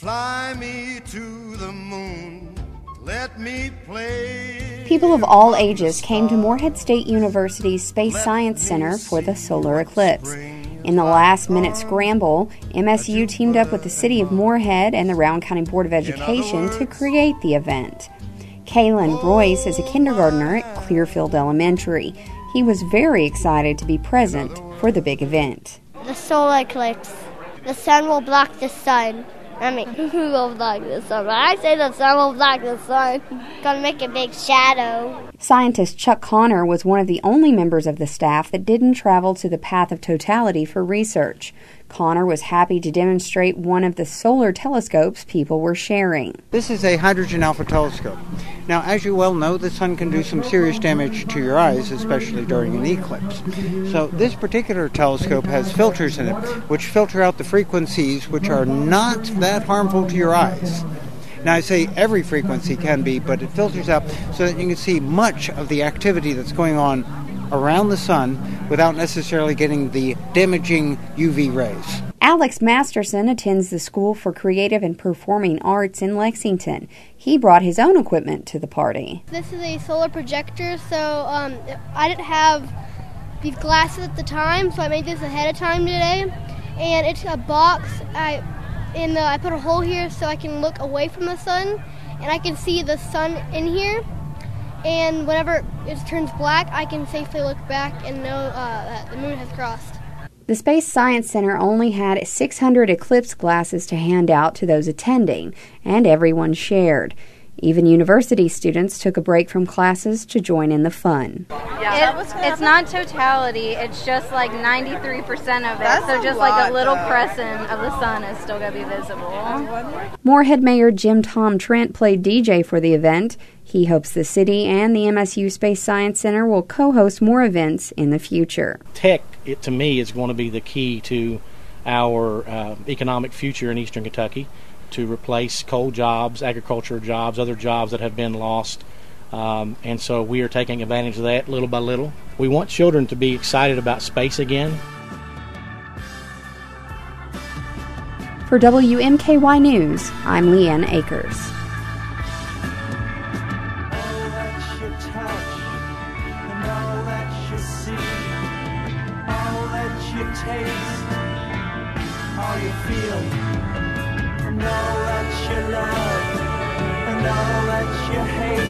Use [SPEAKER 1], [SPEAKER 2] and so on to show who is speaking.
[SPEAKER 1] Fly me to the moon, let me play.
[SPEAKER 2] People of all ages came to Morehead State University's Space Science Center for the solar eclipse. In the last-minute scramble, MSU teamed up with the City of Morehead and the Rowan County Board of Education to create the event. Kalen Royce is a kindergartner at Clearfield Elementary. He was very excited to be present for the big event.
[SPEAKER 3] The solar eclipse. The sun will block the sun. Who will block the sun? When I say the sun will block the sun, it's going to make a big shadow.
[SPEAKER 2] Scientist Chuck Connor was one of the only members of the staff that didn't travel to the path of totality for research. Connor was happy to demonstrate one of the solar telescopes people were sharing.
[SPEAKER 4] This is a hydrogen alpha telescope. Now, as you well know, the sun can do some serious damage to your eyes, especially during an eclipse. So this particular telescope has filters in it, which filter out the frequencies which are not that harmful to your eyes. Now, I say every frequency can be, but it filters out so that you can see much of the activity that's going on around the sun without necessarily getting the damaging UV rays.
[SPEAKER 2] Alex Masterson attends the School for Creative and Performing Arts in Lexington. He brought his own equipment to the party.
[SPEAKER 3] This is a solar projector, so I didn't have these glasses at the time, so I made this ahead of time today. And it's a box. I put a hole here so I can look away from the sun, and I can see the sun in here. And whenever it turns black, I can safely look back and know that the moon has crossed.
[SPEAKER 2] The Space Science Center only had 600 eclipse glasses to hand out to those attending, and everyone shared. Even university students took a break from classes to join in the fun.
[SPEAKER 5] It's not totality, it's just like 93% of it, so just like a little crescent of the sun is still going to be visible.
[SPEAKER 2] Morehead Mayor Jim Tom Trent played DJ for the event. He hopes the city and the MSU Space Science Center will co-host more events in the future.
[SPEAKER 6] Tech, to me, is going to be the key to our economic future in Eastern Kentucky, to replace coal jobs, agriculture jobs, other jobs that have been lost. And so we are taking advantage of that little by little. We want children to be excited about space again.
[SPEAKER 2] For WMKY News, I'm Leanne Akers.
[SPEAKER 7] All you feel, and all that you love, and all that you hate.